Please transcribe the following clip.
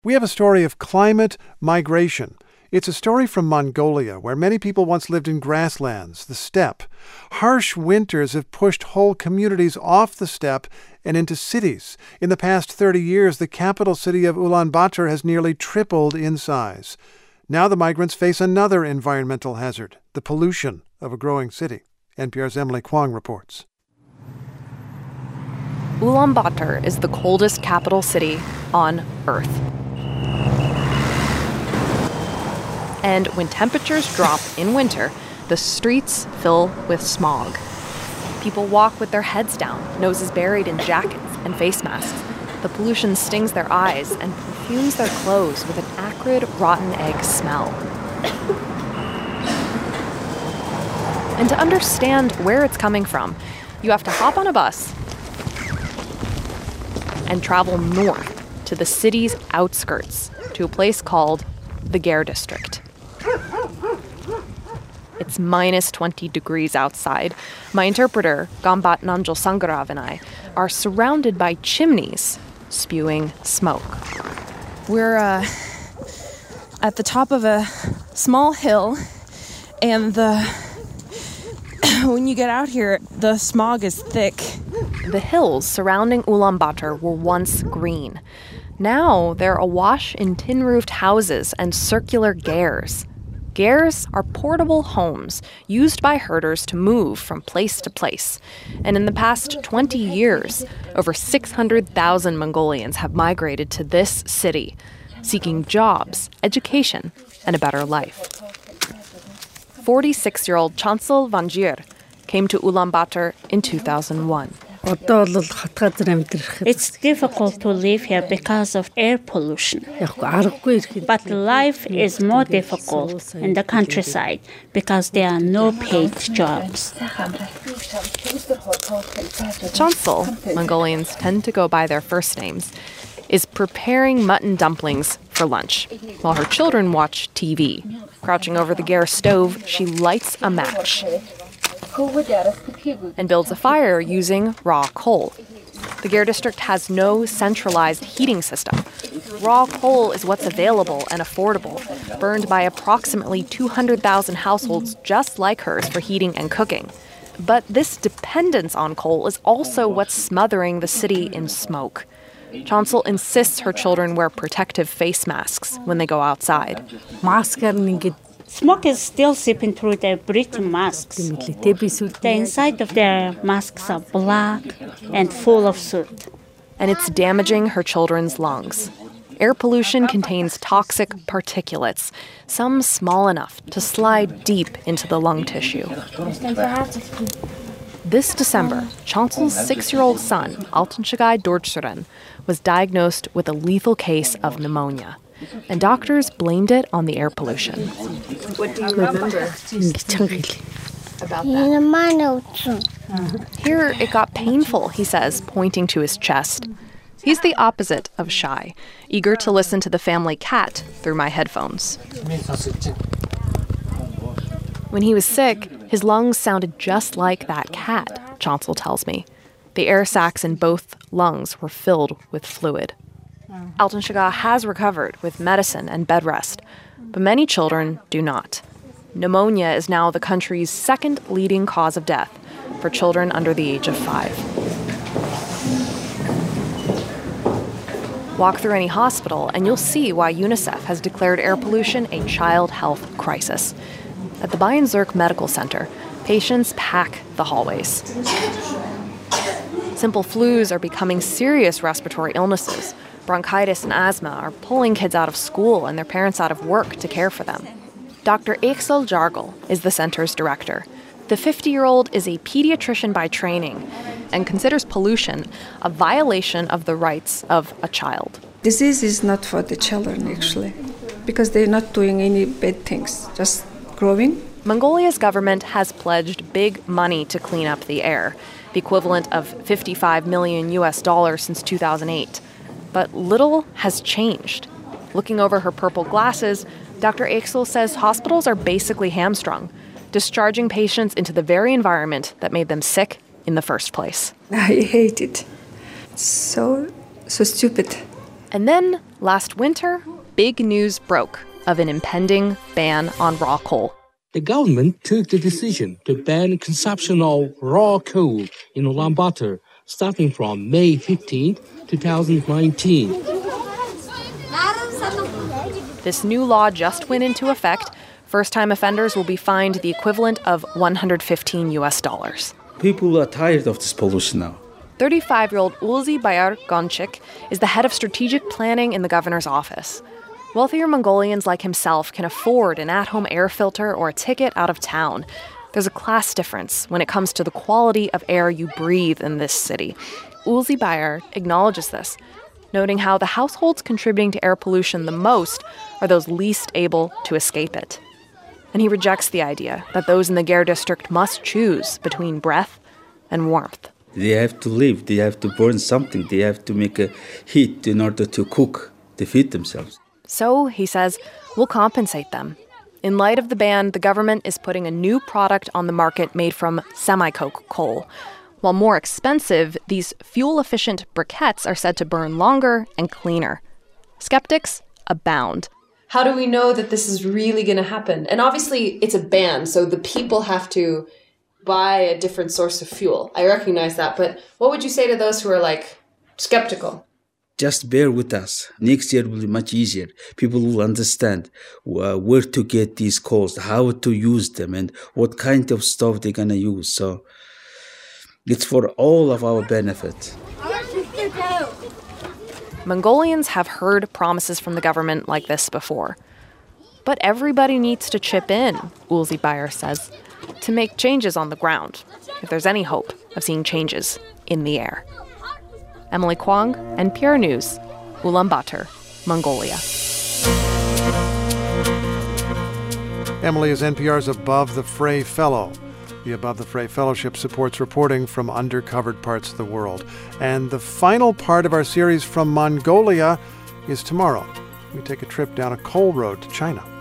We have a story of climate migration. It's a story from Mongolia, where many people once lived in grasslands, the steppe. Harsh winters have pushed whole communities off the steppe and into cities. In the past 30 years, the capital city of Ulaanbaatar has nearly tripled in size. Now the migrants face another environmental hazard, the pollution of a growing city. NPR's Emily Kwong reports. Ulaanbaatar is the coldest capital city on Earth. And when temperatures drop in winter, the streets fill with smog. People walk with their heads down, noses buried in jackets and face masks. The pollution stings their eyes and perfumes their clothes with an acrid, rotten egg smell. And to understand where it's coming from, you have to hop on a bus and travel north to the city's outskirts, to a place called the Gare District. It's minus 20 degrees outside. My interpreter, Gambat Nanjol Sangarav, and I are surrounded by chimneys spewing smoke. We're at the top of a small hill, and when you get out here, the smog is thick. The hills surrounding Ulaanbaatar were once green. Now they're awash in tin-roofed houses and circular gares. Gares are portable homes used by herders to move from place to place. And in the past 20 years, over 600,000 Mongolians have migrated to this city, seeking jobs, education, and a better life. 46-year-old Chancel Vanjir came to Ulaanbaatar in 2001. It's difficult to live here because of air pollution. But life is more difficult in the countryside because there are no paid jobs. Chancel, Mongolians tend to go by their first names, is preparing mutton dumplings for lunch while her children watch TV. Crouching over the Gare stove, she lights a match and builds a fire using raw coal. The Gare district has no centralized heating system. Raw coal is what's available and affordable, burned by approximately 200,000 households just like hers for heating and cooking. But this dependence on coal is also what's smothering the city in smoke. Chancel insists her children wear protective face masks when they go outside. Smoke is still seeping through their breathing masks. The inside of their masks are black and full of soot. And it's damaging her children's lungs. Air pollution contains toxic particulates, some small enough to slide deep into the lung tissue. This December, Chancel's 6-year-old son, Altanshagai Dorjsuren, was diagnosed with a lethal case of pneumonia. And doctors blamed it on the air pollution. What do you remember about that? Here it got painful, he says, pointing to his chest. He's the opposite of shy, eager to listen to the family cat through my headphones. When he was sick, his lungs sounded just like that cat, Chancel tells me. The air sacs in both lungs were filled with fluid. Altanshagai has recovered with medicine and bed rest, but many children do not. Pneumonia is now the country's second leading cause of death for children under the age of 5. Walk through any hospital and you'll see why UNICEF has declared air pollution a child health crisis. At the Bayan Zerk Medical Center, patients pack the hallways. Simple flus are becoming serious respiratory illnesses. Bronchitis and asthma are pulling kids out of school and their parents out of work to care for them. Dr. Axel Jargel is the center's director. The 50-year-old is a pediatrician by training and considers pollution a violation of the rights of a child. Disease is not for the children, actually, because they're not doing any bad things, just growing. Mongolia's government has pledged big money to clean up the air, the equivalent of $55 million since 2008. But little has changed. Looking over her purple glasses, Dr. Axel says hospitals are basically hamstrung, discharging patients into the very environment that made them sick in the first place. I hate it. It's so stupid. And then, last winter, big news broke of an impending ban on raw coal. The government took the decision to ban consumption of raw coal in Ulaanbaatar starting from May 15, 2019. This new law just went into effect. First-time offenders will be fined the equivalent of $115. People are tired of this pollution now. 35-year-old Ulzi Bayar Gonchik is the head of strategic planning in the governor's office. Wealthier Mongolians like himself can afford an at-home air filter or a ticket out of town. There's a class difference when it comes to the quality of air you breathe in this city. Ulzi Bayar acknowledges this, noting how the households contributing to air pollution the most are those least able to escape it. And he rejects the idea that those in the Ger district must choose between breath and warmth. They have to live, they have to burn something, they have to make a heat in order to cook, to feed themselves. So, he says, we'll compensate them. In light of the ban, the government is putting a new product on the market made from semi-coke coal. While more expensive, these fuel-efficient briquettes are said to burn longer and cleaner. Skeptics abound. How do we know that this is really going to happen? And obviously, it's a ban, so the people have to buy a different source of fuel. I recognize that, but what would you say to those who are, skeptical? Just bear with us. Next year will be much easier. People will understand where to get these coals, how to use them, and what kind of stuff they're going to use. So it's for all of our benefit. Mongolians have heard promises from the government like this before. But everybody needs to chip in, Ulzi Bayar says, to make changes on the ground, if there's any hope of seeing changes in the air. Emily Kwong, NPR News, Ulaanbaatar, Mongolia. Emily is NPR's Above the Fray Fellow. The Above the Fray Fellowship supports reporting from undercovered parts of the world. And the final part of our series from Mongolia is tomorrow. We take a trip down a coal road to China.